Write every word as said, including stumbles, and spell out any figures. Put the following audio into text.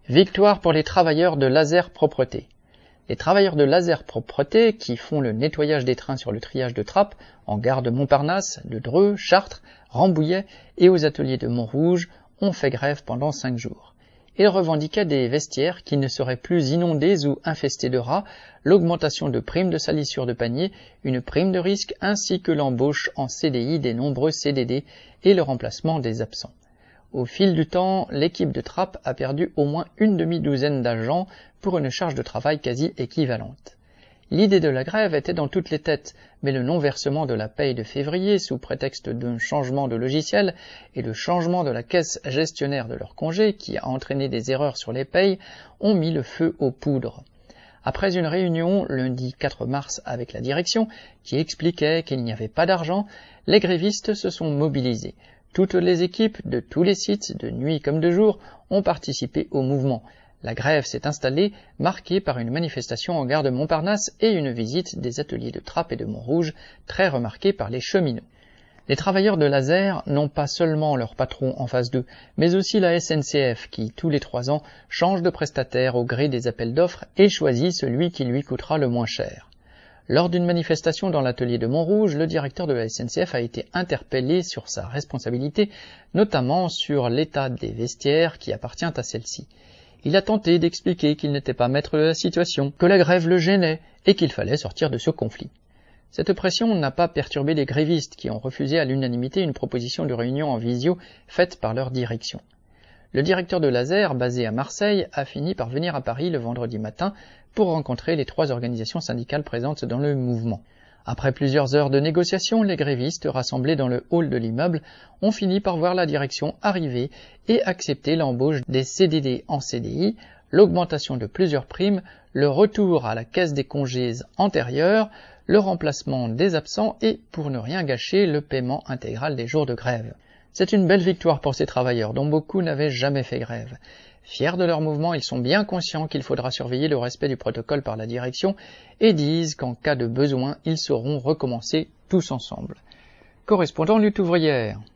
Victoire pour les travailleurs de Laser Propreté. Les travailleurs de Laser Propreté, qui font le nettoyage des trains sur le triage de Trappes, en gare de Montparnasse, de Dreux, Chartres, Rambouillet et aux ateliers de Montrouge, ont fait grève pendant cinq jours. Ils revendiquaient des vestiaires qui ne seraient plus inondés ou infestés de rats, l'augmentation de primes de salissure de panier, une prime de risque ainsi que l'embauche en C D I des nombreux C D D et le remplacement des absents. Au fil du temps, l'équipe de Trappes a perdu au moins une demi-douzaine d'agents pour une charge de travail quasi équivalente. L'idée de la grève était dans toutes les têtes, mais le non-versement de la paye de février sous prétexte d'un changement de logiciel et le changement de la caisse gestionnaire de leur congé, qui a entraîné des erreurs sur les payes, ont mis le feu aux poudres. Après une réunion lundi quatre mars avec la direction, qui expliquait qu'il n'y avait pas d'argent, les grévistes se sont mobilisés. Toutes les équipes de tous les sites, de nuit comme de jour, ont participé au mouvement. La grève s'est installée, marquée par une manifestation en gare de Montparnasse et une visite des ateliers de Trappes et de Montrouge, très remarquée par les cheminots. Les travailleurs de Laser n'ont pas seulement leur patron en face d'eux, mais aussi la S N C F qui, tous les trois ans, change de prestataire au gré des appels d'offres et choisit celui qui lui coûtera le moins cher. Lors d'une manifestation dans l'atelier de Montrouge, le directeur de la S N C F a été interpellé sur sa responsabilité, notamment sur l'état des vestiaires qui appartient à celle-ci. Il a tenté d'expliquer qu'il n'était pas maître de la situation, que la grève le gênait et qu'il fallait sortir de ce conflit. Cette pression n'a pas perturbé les grévistes qui ont refusé à l'unanimité une proposition de réunion en visio faite par leur direction. Le directeur de Laser, basé à Marseille, a fini par venir à Paris le vendredi matin pour rencontrer les trois organisations syndicales présentes dans le mouvement. Après plusieurs heures de négociations, les grévistes rassemblés dans le hall de l'immeuble ont fini par voir la direction arriver et accepter l'embauche des C D D en C D I, l'augmentation de plusieurs primes, le retour à la caisse des congés antérieurs, le remplacement des absents et, pour ne rien gâcher, le paiement intégral des jours de grève. C'est une belle victoire pour ces travailleurs dont beaucoup n'avaient jamais fait grève. Fiers de leur mouvement, ils sont bien conscients qu'il faudra surveiller le respect du protocole par la direction et disent qu'en cas de besoin, ils sauront recommencer tous ensemble. Correspondant Lutte ouvrière.